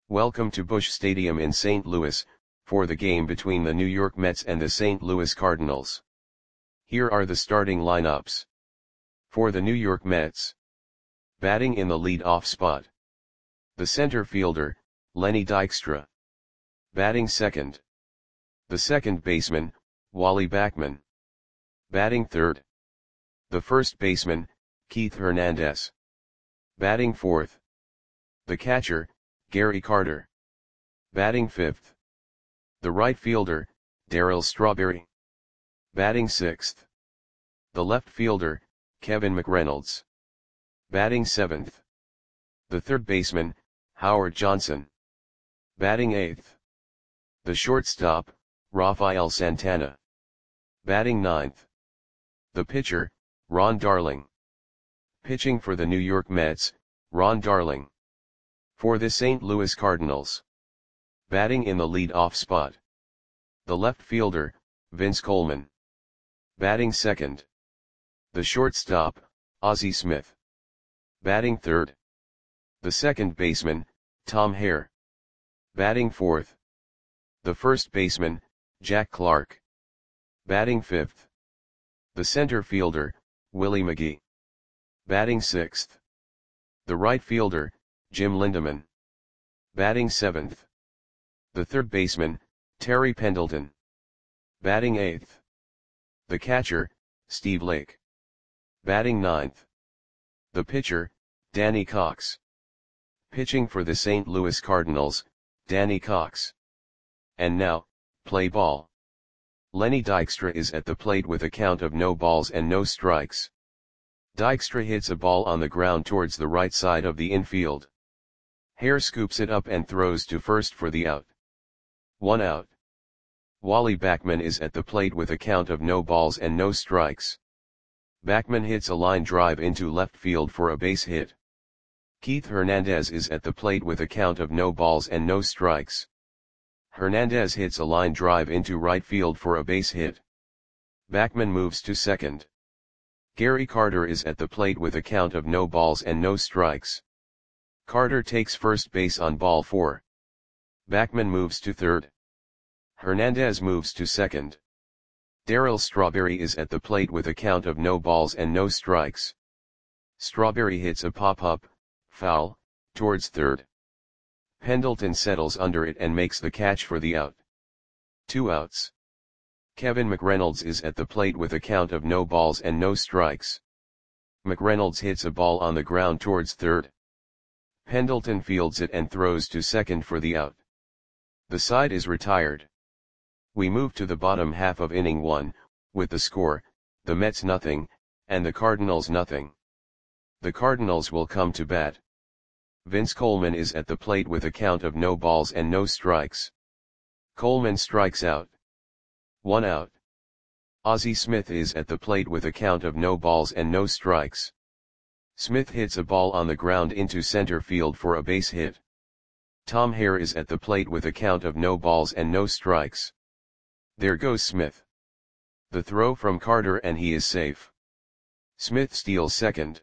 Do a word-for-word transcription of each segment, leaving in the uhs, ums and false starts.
Welcome to Busch Stadium in Saint Louis, for the game between the New York Mets and the Saint Louis Cardinals. Here are the starting lineups. For the New York Mets. Batting in the lead-off spot. The center fielder, Lenny Dykstra. Batting second. The second baseman, Wally Backman. Batting third. The first baseman, Keith Hernandez. Batting fourth. The catcher, Gary Carter. Batting fifth. The right fielder, Darryl Strawberry. Batting sixth. The left fielder, Kevin McReynolds. Batting seventh. The third baseman, Howard Johnson. Batting eighth. The shortstop, Rafael Santana. Batting ninth. The pitcher, Ron Darling. Pitching for the New York Mets, Ron Darling. For the Saint Louis Cardinals. Batting in the lead-off spot. The left fielder, Vince Coleman. Batting second. The shortstop, Ozzie Smith. Batting third. The second baseman, Tom Hare. Batting fourth. The first baseman, Jack Clark. Batting fifth. The center fielder, Willie McGee. Batting sixth. The right fielder, Jim Lindeman. Batting seventh. The third baseman, Terry Pendleton. Batting eighth. The catcher, Steve Lake. Batting ninth. The pitcher, Danny Cox. Pitching for the Saint Louis Cardinals, Danny Cox. And now, play ball. Lenny Dykstra is at the plate with a count of no balls and no strikes. Dykstra hits a ball on the ground towards the right side of the infield. Hare scoops it up and throws to first for the out. One out. Wally Backman is at the plate with a count of no balls and no strikes. Backman hits a line drive into left field for a base hit. Keith Hernandez is at the plate with a count of no balls and no strikes. Hernandez hits a line drive into right field for a base hit. Backman moves to second. Gary Carter is at the plate with a count of no balls and no strikes. Carter takes first base on ball four. Backman moves to third. Hernandez moves to second. Darryl Strawberry is at the plate with a count of no balls and no strikes. Strawberry hits a pop-up, foul, towards third. Pendleton settles under it and makes the catch for the out. Two outs. Kevin McReynolds is at the plate with a count of no balls and no strikes. McReynolds hits a ball on the ground towards third. Pendleton fields it and throws to second for the out. The side is retired. We move to the bottom half of inning one, with the score, the Mets nothing, and the Cardinals nothing. The Cardinals will come to bat. Vince Coleman is at the plate with a count of no balls and no strikes. Coleman strikes out. One out. Ozzie Smith is at the plate with a count of no balls and no strikes. Smith hits a ball on the ground into center field for a base hit. Tom Hare is at the plate with a count of no balls and no strikes. There goes Smith. The throw from Carter and he is safe. Smith steals second.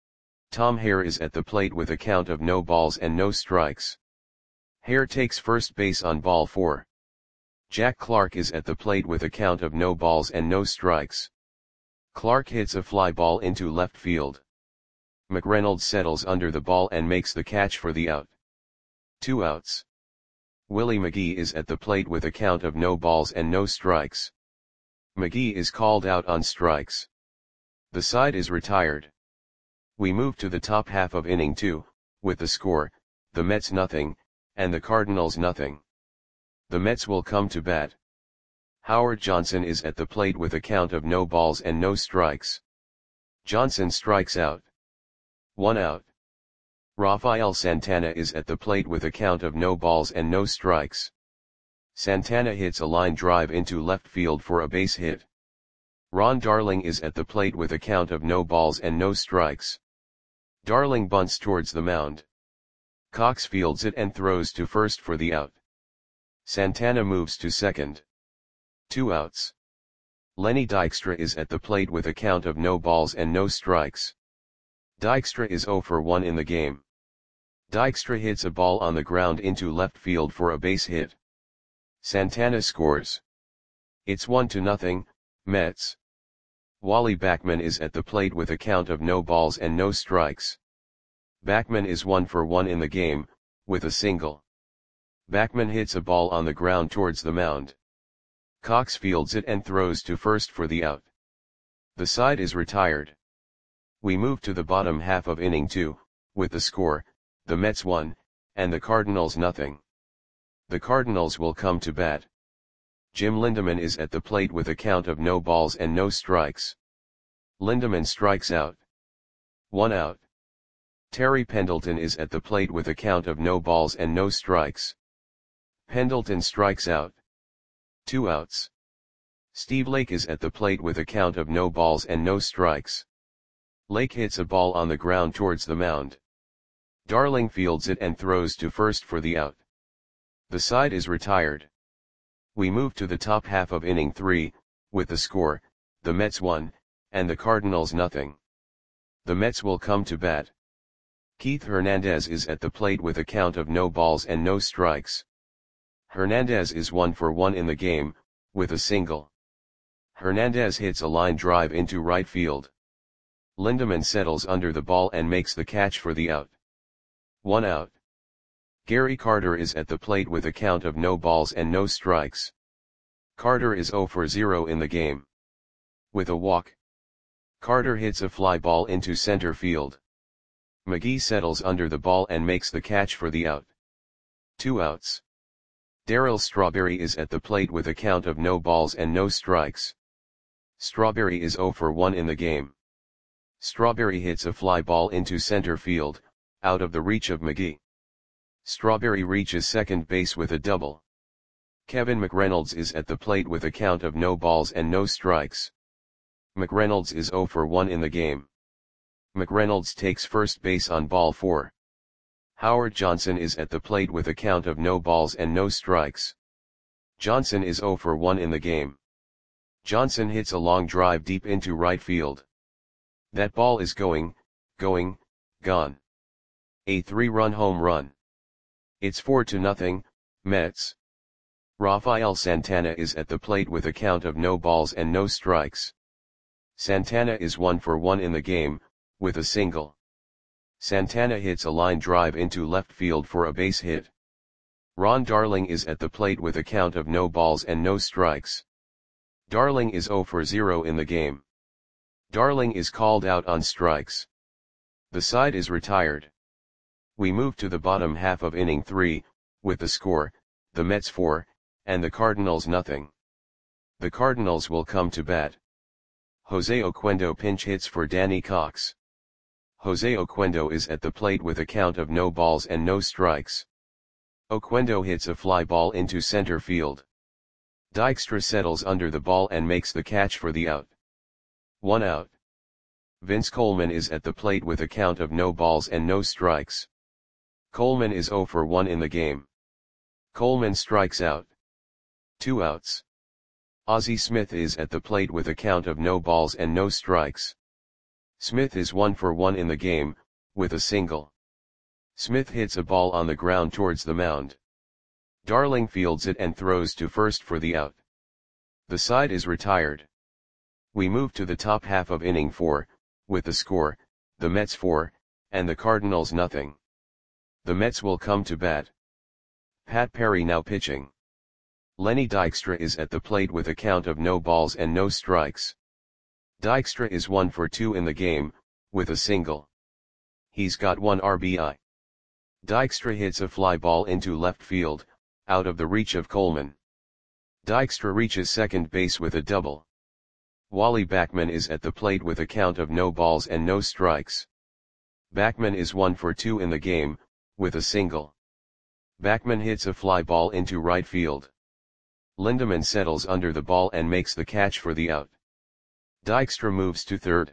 Tom Hare is at the plate with a count of no balls and no strikes. Hare takes first base on ball four. Jack Clark is at the plate with a count of no balls and no strikes. Clark hits a fly ball into left field. McReynolds settles under the ball and makes the catch for the out. Two outs. Willie McGee is at the plate with a count of no balls and no strikes. McGee is called out on strikes. The side is retired. We move to the top half of inning two, with the score, the Mets nothing, and the Cardinals nothing. The Mets will come to bat. Howard Johnson is at the plate with a count of no balls and no strikes. Johnson strikes out. One out. Rafael Santana is at the plate with a count of no balls and no strikes. Santana hits a line drive into left field for a base hit. Ron Darling is at the plate with a count of no balls and no strikes. Darling bunts towards the mound. Cox fields it and throws to first for the out. Santana moves to second. Two outs. Lenny Dykstra is at the plate with a count of no balls and no strikes. Dykstra is zero for one in the game. Dykstra hits a ball on the ground into left field for a base hit. Santana scores. It's one to nothing, Mets. Wally Backman is at the plate with a count of no balls and no strikes. Backman is one for one in the game, with a single. Backman hits a ball on the ground towards the mound. Cox fields it and throws to first for the out. The side is retired. We move to the bottom half of inning two, with the score, the Mets one, and the Cardinals nothing. The Cardinals will come to bat. Jim Lindemann is at the plate with a count of no balls and no strikes. Lindemann strikes out. One out. Terry Pendleton is at the plate with a count of no balls and no strikes. Pendleton strikes out. Two outs. Steve Lake is at the plate with a count of no balls and no strikes. Lake hits a ball on the ground towards the mound. Darling fields it and throws to first for the out. The side is retired. We move to the top half of inning three, with the score, the Mets one, and the Cardinals nothing. The Mets will come to bat. Keith Hernandez is at the plate with a count of no balls and no strikes. Hernandez is one for one in the game, with a single. Hernandez hits a line drive into right field. Lindemann settles under the ball and makes the catch for the out. One out. Gary Carter is at the plate with a count of no balls and no strikes. Carter is zero for zero in the game. With a walk. Carter hits a fly ball into center field. McGee settles under the ball and makes the catch for the out. Two outs. Darryl Strawberry is at the plate with a count of no balls and no strikes. Strawberry is zero for one in the game. Strawberry hits a fly ball into center field, out of the reach of McGee. Strawberry reaches second base with a double. Kevin McReynolds is at the plate with a count of no balls and no strikes. McReynolds is zero for one in the game. McReynolds takes first base on ball four. Howard Johnson is at the plate with a count of no balls and no strikes. Johnson is zero for one in the game. Johnson hits a long drive deep into right field. That ball is going, going, gone. A three-run home run. It's four to nothing, Mets. Rafael Santana is at the plate with a count of no balls and no strikes. Santana is one for one in the game, with a single. Santana hits a line drive into left field for a base hit. Ron Darling is at the plate with a count of no balls and no strikes. Darling is zero for zero in the game. Darling is called out on strikes. The side is retired. We move to the bottom half of inning three, with the score, the Mets four, and the Cardinals nothing. The Cardinals will come to bat. Jose Oquendo pinch hits for Danny Cox. Jose Oquendo is at the plate with a count of no balls and no strikes. Oquendo hits a fly ball into center field. Dykstra settles under the ball and makes the catch for the out. One out. Vince Coleman is at the plate with a count of no balls and no strikes. Coleman is zero for one in the game. Coleman strikes out. Two outs. Ozzie Smith is at the plate with a count of no balls and no strikes. Smith is one for one in the game, with a single. Smith hits a ball on the ground towards the mound. Darling fields it and throws to first for the out. The side is retired. We move to the top half of inning four, with the score, the Mets four, and the Cardinals nothing. The Mets will come to bat. Pat Perry now pitching. Lenny Dykstra is at the plate with a count of no balls and no strikes. Dykstra is one for two in the game, with a single. He's got one R B I. Dykstra hits a fly ball into left field, out of the reach of Coleman. Dykstra reaches second base with a double. Wally Backman is at the plate with a count of no balls and no strikes. Backman is one for two in the game, with a single. Backman hits a fly ball into right field. Lindemann settles under the ball and makes the catch for the out. Dykstra moves to third.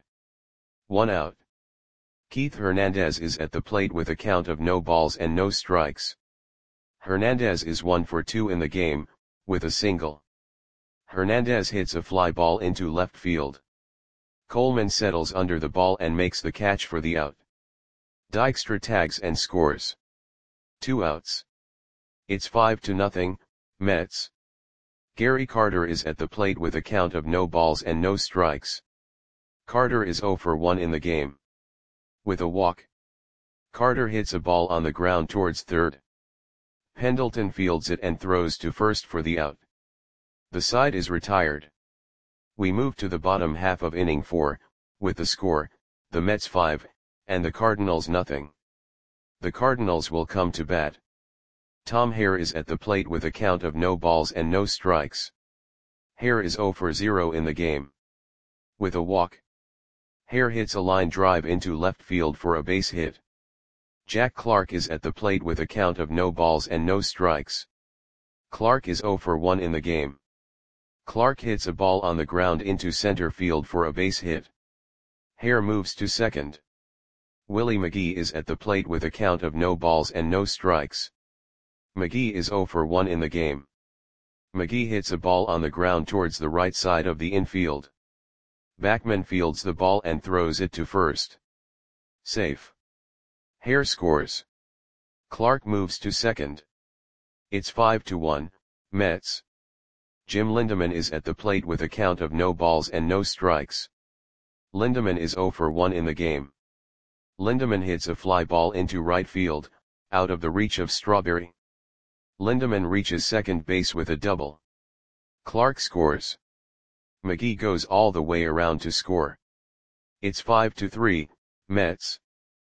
One out. Keith Hernandez is at the plate with a count of no balls and no strikes. Hernandez is one for two in the game, with a single. Hernandez hits a fly ball into left field. Coleman settles under the ball and makes the catch for the out. Dykstra tags and scores. Two outs. It's five to nothing, Mets. Gary Carter is at the plate with a count of no balls and no strikes. Carter is oh for one in the game. With a walk. Carter hits a ball on the ground towards third. Pendleton fields it and throws to first for the out. The side is retired. We move to the bottom half of inning four, with the score, the Mets five, and the Cardinals nothing. The Cardinals will come to bat. Tom Hare is at the plate with a count of no balls and no strikes. Hare is oh for zero in the game. With a walk. Hare hits a line drive into left field for a base hit. Jack Clark is at the plate with a count of no balls and no strikes. Clark is oh for one in the game. Clark hits a ball on the ground into center field for a base hit. Hare moves to second. Willie McGee is at the plate with a count of no balls and no strikes. McGee is oh for one in the game. McGee hits a ball on the ground towards the right side of the infield. Backman fields the ball and throws it to first. Safe. Hare scores. Clark moves to second. It's five to one, Mets. Jim Lindeman is at the plate with a count of no balls and no strikes. Lindeman is oh for one in the game. Lindeman hits a fly ball into right field, out of the reach of Strawberry. Lindeman reaches second base with a double. Clark scores. McGee goes all the way around to score. It's five to three, Mets.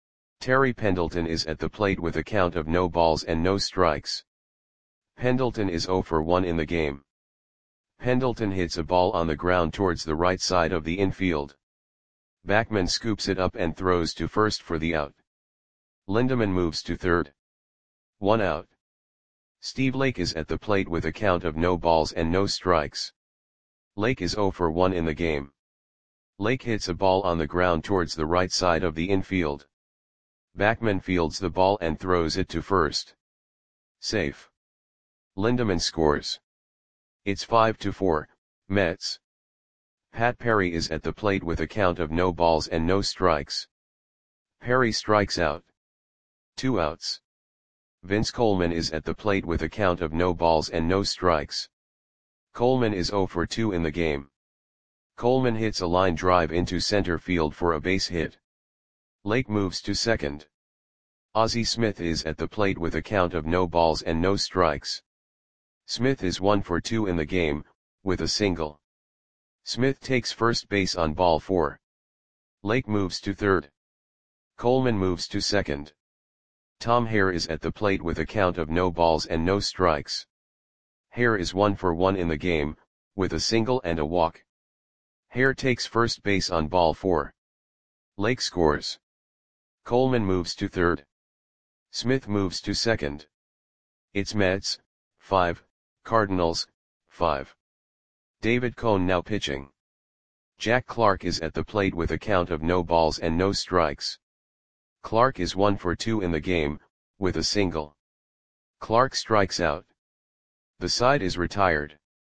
Terry Pendleton is at the plate with a count of no balls and no strikes. Pendleton is oh for one in the game. Pendleton hits a ball on the ground towards the right side of the infield. Backman scoops it up and throws to first for the out. Lindeman moves to third. One out. Steve Lake is at the plate with a count of no balls and no strikes. Lake is oh for one in the game. Lake hits a ball on the ground towards the right side of the infield. Backman fields the ball and throws it to first. Safe. Lindeman scores. It's five to four, Mets. Pat Perry is at the plate with a count of no balls and no strikes. Perry strikes out. Two outs. Vince Coleman is at the plate with a count of no balls and no strikes. Coleman is oh for two in the game. Coleman hits a line drive into center field for a base hit. Lake moves to second. Ozzie Smith is at the plate with a count of no balls and no strikes. Smith is one for two in the game, with a single. Smith takes first base on ball four. Lake moves to third. Coleman moves to second. Tom Hare is at the plate with a count of no balls and no strikes. Hare is one for one in the game, with a single and a walk. Hare takes first base on ball four. Lake scores. Coleman moves to third. Smith moves to second. It's Mets, five, Cardinals, five. David Cone now pitching. Jack Clark is at the plate with a count of no balls and no strikes. Clark is one for two in the game, with a single. Clark strikes out. The side is retired.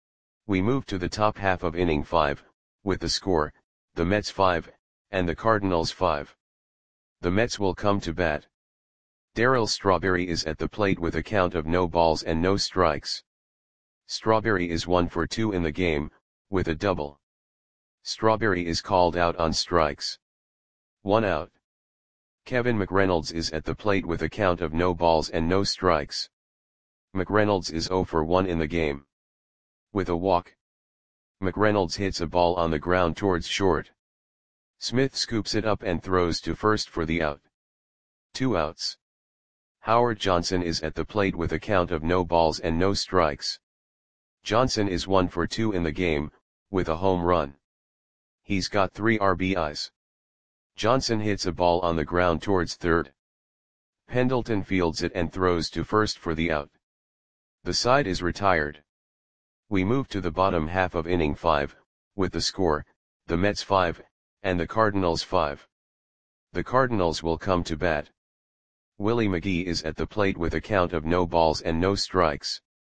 We move to the top half of inning five, with the score, the Mets five, and the Cardinals five. The Mets will come to bat. Darryl Strawberry is at the plate with a count of no balls and no strikes. Strawberry is one for two in the game, with a double. Strawberry is called out on strikes. One out. Kevin McReynolds is at the plate with a count of no balls and no strikes. McReynolds is oh for one in the game. With a walk. McReynolds hits a ball on the ground towards short. Smith scoops it up and throws to first for the out. Two outs. Howard Johnson is at the plate with a count of no balls and no strikes. Johnson is one for two in the game, with a home run. He's got three R B Is. Johnson hits a ball on the ground towards third. Pendleton fields it and throws to first for the out. The side is retired. We move to the bottom half of inning five, with the score, the Mets five, and the Cardinals five. The Cardinals will come to bat. Willie McGee is at the plate with a count of no balls and no strikes.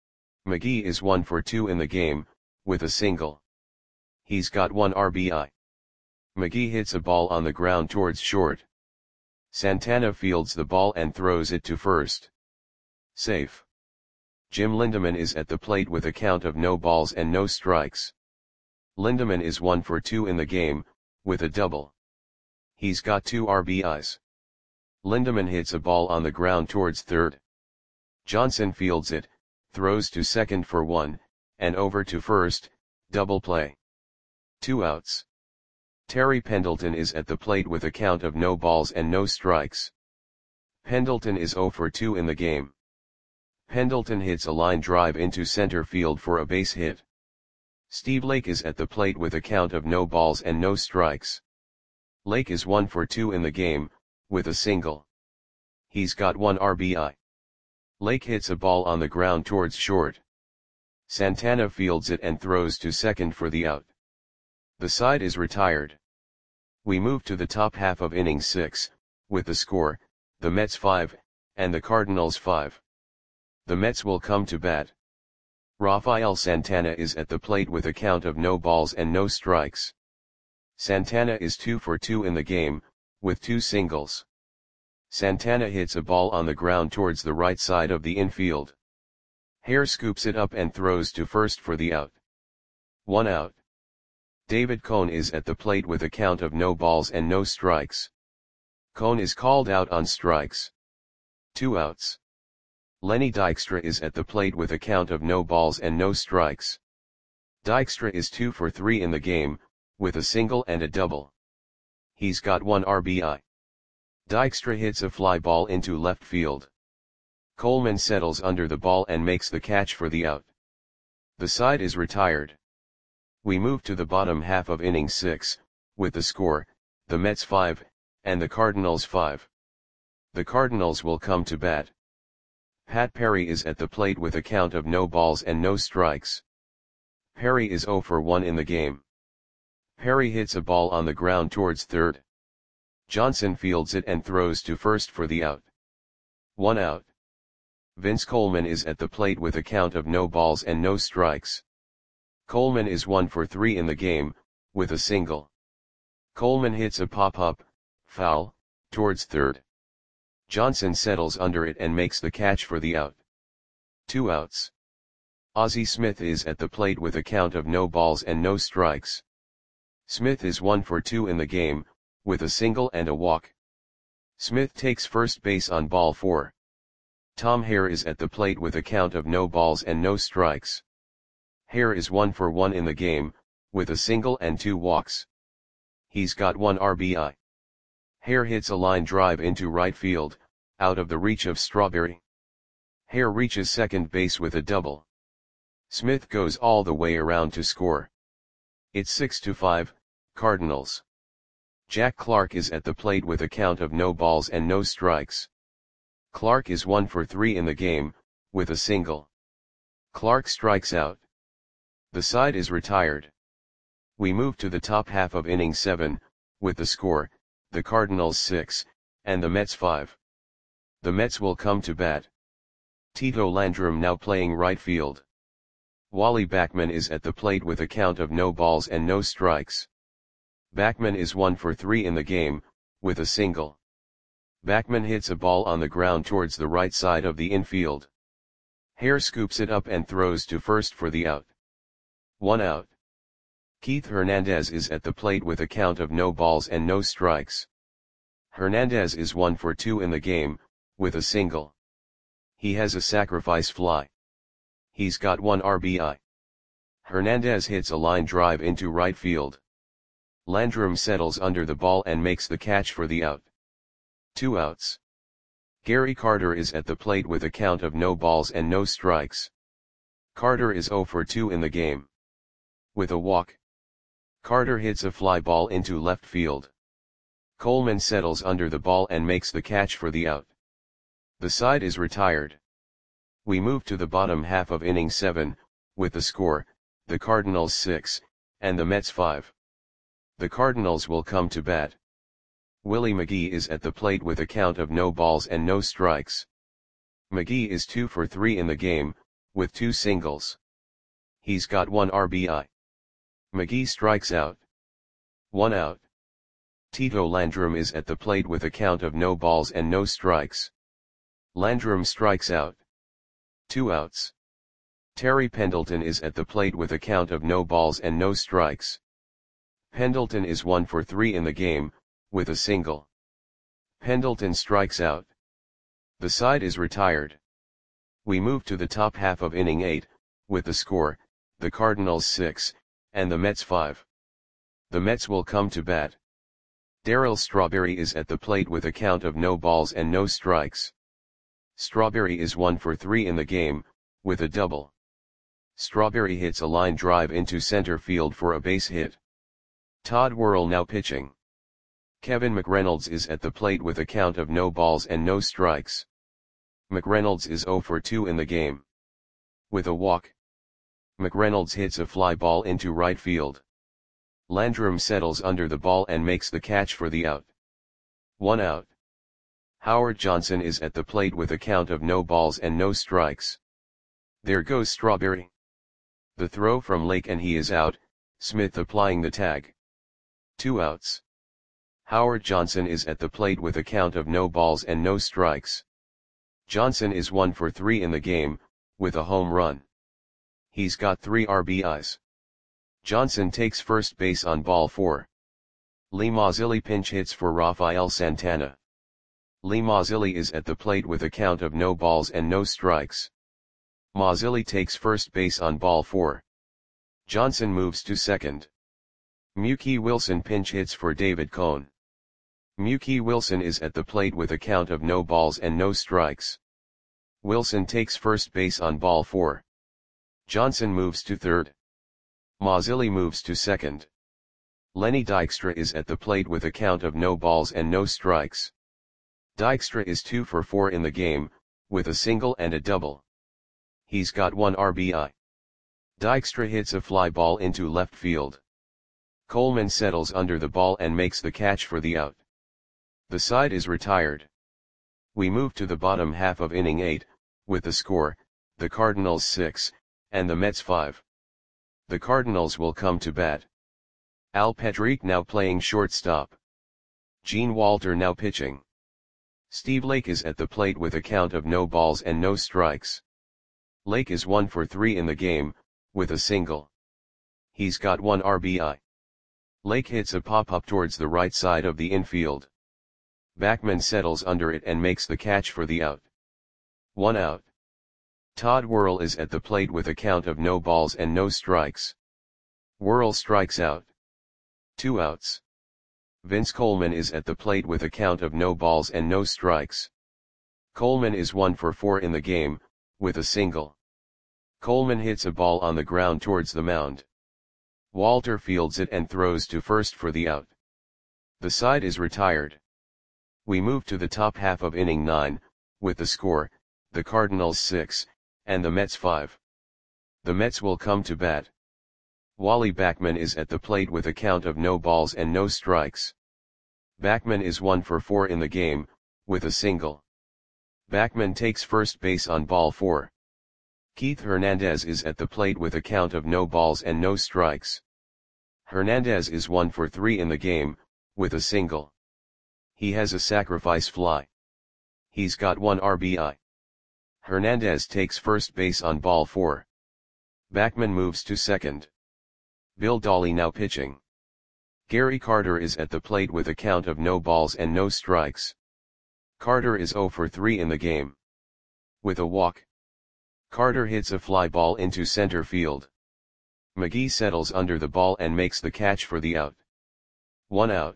McGee is one for two in the game, with a single. He's got one R B I. McGee hits a ball on the ground towards short. Santana fields the ball and throws it to first. Safe. Jim Lindemann is at the plate with a count of no balls and no strikes. Lindemann is one for two in the game, with a double. He's got two R B Is. Lindemann hits a ball on the ground towards third. Johnson fields it, throws to second for one, and over to first, double play. Two outs. Terry Pendleton is at the plate with a count of no balls and no strikes. Pendleton is zero for two in the game. Pendleton hits a line drive into center field for a base hit. Steve Lake is at the plate with a count of no balls and no strikes. Lake is one for two in the game, with a single. He's got one R B I. Lake hits a ball on the ground towards short. Santana fields it and throws to second for the out. The side is retired. We move to the top half of inning six, with the score, the Mets five, and the Cardinals five. The Mets will come to bat. Rafael Santana is at the plate with a count of no balls and no strikes. Santana is two for two in the game, with two singles. Santana hits a ball on the ground towards the right side of the infield. Hare scoops it up and throws to first for the out. One out. David Cone is at the plate with a count of no balls and no strikes. Cone is called out on strikes. Two outs. Lenny Dykstra is at the plate with a count of no balls and no strikes. Dykstra is two for three in the game, with a single and a double. He's got one R B I. Dykstra hits a fly ball into left field. Coleman settles under the ball and makes the catch for the out. The side is retired. We move to the bottom half of inning six, with the score, the Mets five, and the Cardinals five. The Cardinals will come to bat. Pat Perry is at the plate with a count of no balls and no strikes. Perry is zero for one in the game. Perry hits a ball on the ground towards third. Johnson fields it and throws to first for the out. One out. Vince Coleman is at the plate with a count of no balls and no strikes. Coleman is one for three in the game, with a single. Coleman hits a pop-up, foul, towards third. Johnson settles under it and makes the catch for the out. Two outs. Ozzie Smith is at the plate with a count of no balls and no strikes. Smith is one for two in the game, with a single and a walk. Smith takes first base on ball four. Tom Hare is at the plate with a count of no balls and no strikes. Hare is one for one in the game, with a single and two walks. He's got one R B I. Hare hits a line drive into right field, out of the reach of Strawberry. Hare reaches second base with a double. Smith goes all the way around to score. It's six to five, Cardinals. Jack Clark is at the plate with a count of no balls and no strikes. Clark is one for three in the game, with a single. Clark strikes out. The side is retired. We move to the top half of inning seven, with the score, the Cardinals six, and the Mets five. The Mets will come to bat. Tito Landrum now playing right field. Wally Backman is at the plate with a count of no balls and no strikes. Backman is one for three in the game, with a single. Backman hits a ball on the ground towards the right side of the infield. Hare scoops it up and throws to first for the out. One out. Keith Hernandez is at the plate with a count of no balls and no strikes. Hernandez is one for two in the game, with a single. He has a sacrifice fly. He's got one R B I. Hernandez hits a line drive into right field. Landrum settles under the ball and makes the catch for the out. Two outs. Gary Carter is at the plate with a count of no balls and no strikes. Carter is zero for two in the game. With a walk. Carter hits a fly ball into left field. Coleman settles under the ball and makes the catch for the out. The side is retired. We move to the bottom half of inning seven, with the score, the Cardinals six, and the Mets five. The Cardinals will come to bat. Willie McGee is at the plate with a count of no balls and no strikes. McGee is two for three in the game, with two singles. He's got one R B I. McGee strikes out. One out. Tito Landrum is at the plate with a count of no balls and no strikes. Landrum strikes out. two outs. Terry Pendleton is at the plate with a count of no balls and no strikes. Pendleton is one for three in the game, with a single. Pendleton strikes out. The side is retired. We move to the top half of inning eight, with the score, the Cardinals six, and the Mets five. The Mets will come to bat. Darryl Strawberry is at the plate with a count of no balls and no strikes. Strawberry is one for three in the game, with a double. Strawberry hits a line drive into center field for a base hit. Todd Worrell now pitching. Kevin McReynolds is at the plate with a count of no balls and no strikes. McReynolds is oh for two in the game. With a walk. McReynolds hits a fly ball into right field. Landrum settles under the ball and makes the catch for the out. One out. Howard Johnson is at the plate with a count of no balls and no strikes. There goes Strawberry. The throw from Lake and he is out, Smith applying the tag. Two outs. Howard Johnson is at the plate with a count of no balls and no strikes. Johnson is one for three in the game, with a home run. He's got three R B Is. Johnson takes first base on ball four. Lee Mazzilli pinch hits for Rafael Santana. Lee Mazzilli is at the plate with a count of no balls and no strikes. Mazzilli takes first base on ball four. Johnson moves to second. Mookie Wilson pinch hits for David Cone. Mookie Wilson is at the plate with a count of no balls and no strikes. Wilson takes first base on ball four. Johnson moves to third. Mazzilli moves to second. Lenny Dykstra is at the plate with a count of no balls and no strikes. Dykstra is two for four in the game, with a single and a double. He's got one R B I. Dykstra hits a fly ball into left field. Coleman settles under the ball and makes the catch for the out. The side is retired. We move to the bottom half of inning eight, with the score, the Cardinals six, and the Mets five. The Cardinals will come to bat. Al Petrique now playing shortstop. Gene Walter now pitching. Steve Lake is at the plate with a count of no balls and no strikes. Lake is one for three in the game, with a single. He's got one R B I. Lake hits a pop-up towards the right side of the infield. Backman settles under it and makes the catch for the out. One out. Todd Worrell is at the plate with a count of no balls and no strikes. Worrell strikes out. Two outs. Vince Coleman is at the plate with a count of no balls and no strikes. Coleman is one for four in the game, with a single. Coleman hits a ball on the ground towards the mound. Walter fields it and throws to first for the out. The side is retired. We move to the top half of inning nine, with the score, the Cardinals six, and the Mets five. The Mets will come to bat. Wally Backman is at the plate with a count of no balls and no strikes. Backman is one for four in the game, with a single. Backman takes first base on ball four. Keith Hernandez is at the plate with a count of no balls and no strikes. Hernandez is one for three in the game, with a single. He has a sacrifice fly. He's got one R B I. Hernandez takes first base on ball four. Backman moves to second. Bill Dawley now pitching. Gary Carter is at the plate with a count of no balls and no strikes. Carter is oh for three in the game. With a walk. Carter hits a fly ball into center field. McGee settles under the ball and makes the catch for the out. One out.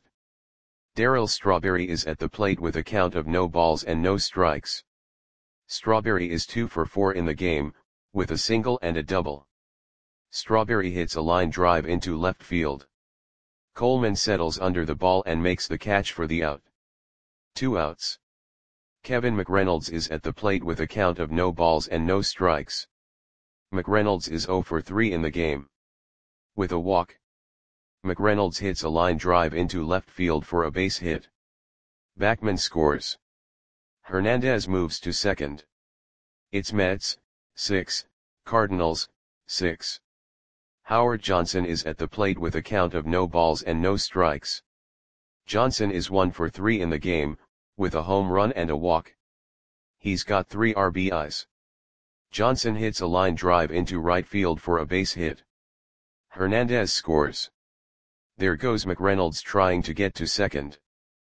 Darryl Strawberry is at the plate with a count of no balls and no strikes. Strawberry is two for four in the game, with a single and a double. Strawberry hits a line drive into left field. Coleman settles under the ball and makes the catch for the out. Two outs. Kevin McReynolds is at the plate with a count of no balls and no strikes. McReynolds is oh for three in the game. With a walk. McReynolds hits a line drive into left field for a base hit. Backman scores. Hernandez moves to second. It's Mets, six, Cardinals, six. Howard Johnson is at the plate with a count of no balls and no strikes. Johnson is one for three in the game, with a home run and a walk. He's got three R B Is. Johnson hits a line drive into right field for a base hit. Hernandez scores. There goes McReynolds trying to get to second.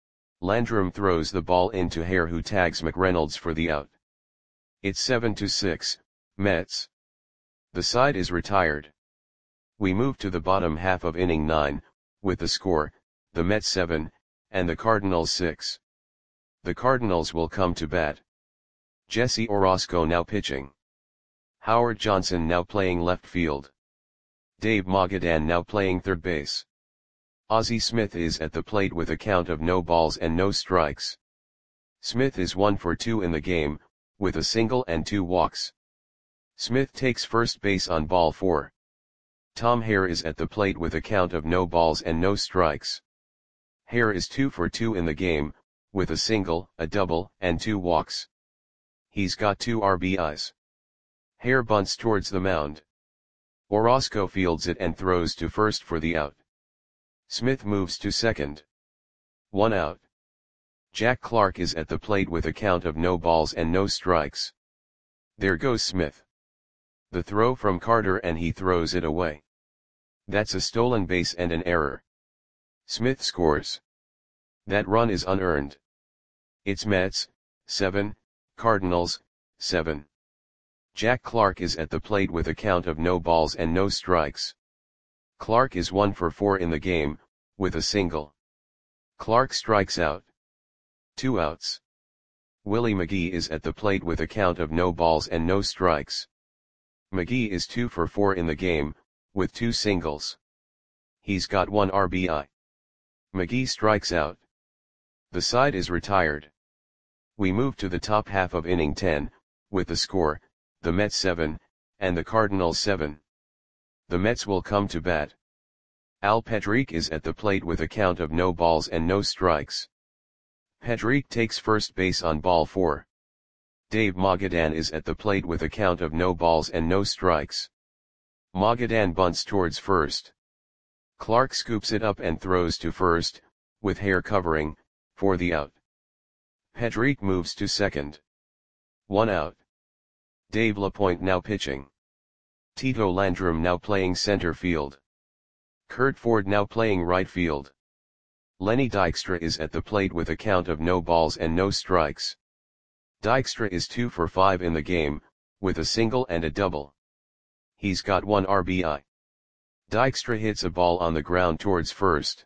Landrum throws the ball into Hare, who tags McReynolds for the out. It's seven to six, Mets. The side is retired. We move to the bottom half of inning nine, with the score, the Mets seven, and the Cardinals six. The Cardinals will come to bat. Jesse Orosco now pitching. Howard Johnson now playing left field. Dave Magadan now playing third base. Ozzie Smith is at the plate with a count of no balls and no strikes. Smith is one for two in the game, with a single and two walks. Smith takes first base on ball four. Tom Hare is at the plate with a count of no balls and no strikes. Hare is two for two in the game, with a single, a double, and two walks. He's got two R B Is. Hare bunts towards the mound. Orosco fields it and throws to first for the out. Smith moves to second. One out. Jack Clark is at the plate with a count of no balls and no strikes. There goes Smith. The throw from Carter, and he throws it away. That's a stolen base and an error. Smith scores. That run is unearned. It's Mets, seven, Cardinals, seven. Jack Clark is at the plate with a count of no balls and no strikes. Clark is one for four in the game, with a single. Clark strikes out. Two outs. Willie McGee is at the plate with a count of no balls and no strikes. McGee is two for four in the game, with two singles. He's got one R B I. McGee strikes out. The side is retired. We move to the top half of inning ten, with the score, the Mets seven, and the Cardinals seven. The Mets will come to bat. Al Pedrique is at the plate with a count of no balls and no strikes. Pedrique takes first base on ball four. Dave Magadan is at the plate with a count of no balls and no strikes. Magadan bunts towards first. Clark scoops it up and throws to first, with Hare covering, for the out. Pedrique moves to second. One out. Dave LaPointe now pitching. Tito Landrum now playing center field. Kurt Ford now playing right field. Lenny Dykstra is at the plate with a count of no balls and no strikes. Dykstra is two for five in the game, with a single and a double. He's got one R B I. Dykstra hits a ball on the ground towards first.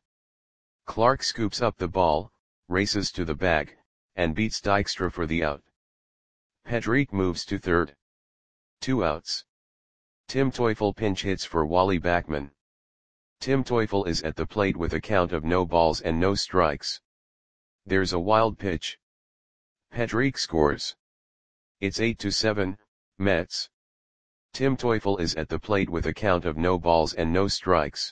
Clark scoops up the ball, races to the bag, and beats Dykstra for the out. Pedrique moves to third. Two outs. Tim Teufel pinch hits for Wally Backman. Tim Teufel is at the plate with a count of no balls and no strikes. There's a wild pitch. Pedrique scores. It's eight to seven, Mets. Tim Teufel is at the plate with a count of no balls and no strikes.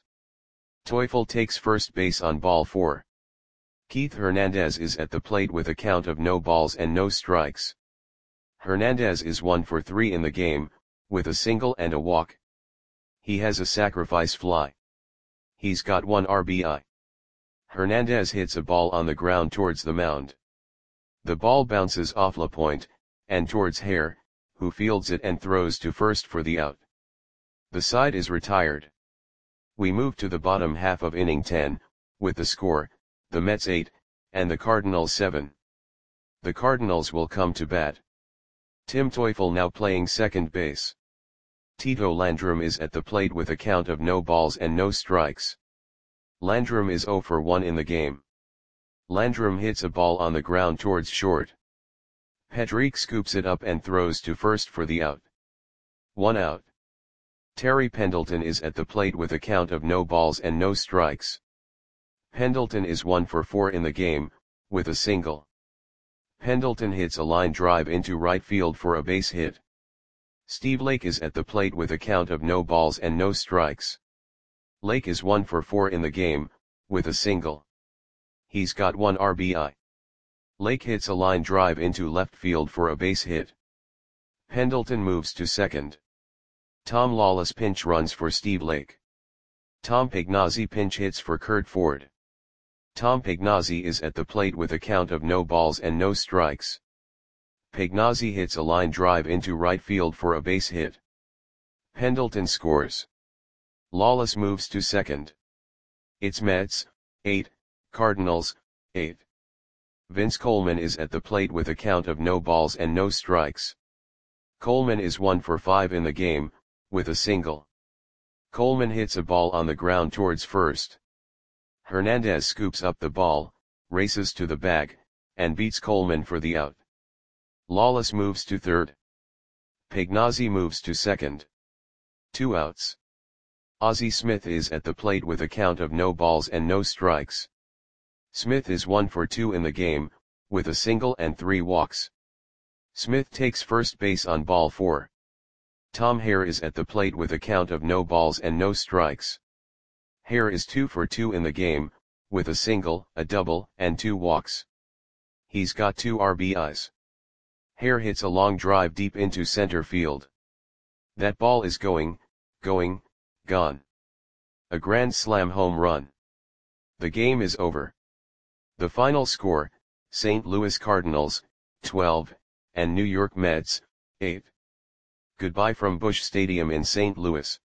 Teufel takes first base on ball four. Keith Hernandez is at the plate with a count of no balls and no strikes. Hernandez is one for three in the game, with a single and a walk. He has a sacrifice fly. He's got one R B I. Hernandez hits a ball on the ground towards the mound. The ball bounces off LaPointe, and towards Hare, who fields it and throws to first for the out. The side is retired. We move to the bottom half of inning ten, with the score, the Mets eight, and the Cardinals seven. The Cardinals will come to bat. Tim Teufel now playing second base. Tito Landrum is at the plate with a count of no balls and no strikes. Landrum is zero for one in the game. Landrum hits a ball on the ground towards short. Pedrique scoops it up and throws to first for the out. One out. Terry Pendleton is at the plate with a count of no balls and no strikes. Pendleton is one for four in the game, with a single. Pendleton hits a line drive into right field for a base hit. Steve Lake is at the plate with a count of no balls and no strikes. Lake is one for four in the game, with a single. He's got one R B I. Lake hits a line drive into left field for a base hit. Pendleton moves to second. Tom Lawless pinch runs for Steve Lake. Tom Pignazzi pinch hits for Kurt Ford. Tom Pignazzi is at the plate with a count of no balls and no strikes. Pagnozzi hits a line drive into right field for a base hit. Pendleton scores. Lawless moves to second. It's Mets, eight, Cardinals, eight. Vince Coleman is at the plate with a count of no balls and no strikes. Coleman is one for five in the game, with a single. Coleman hits a ball on the ground towards first. Hernandez scoops up the ball, races to the bag, and beats Coleman for the out. Lawless moves to third. Pagnozzi moves to second. Two outs. Ozzie Smith is at the plate with a count of no balls and no strikes. Smith is one for two in the game, with a single and three walks. Smith takes first base on ball four. Tom Hare is at the plate with a count of no balls and no strikes. Hare is two for two in the game, with a single, a double, and two walks. He's got two R B Is. Hare hits a long drive deep into center field. That ball is going, going, gone. A grand slam home run. The game is over. The final score, Saint Louis Cardinals, twelve, and New York Mets, eight. Goodbye from Busch Stadium in Saint Louis.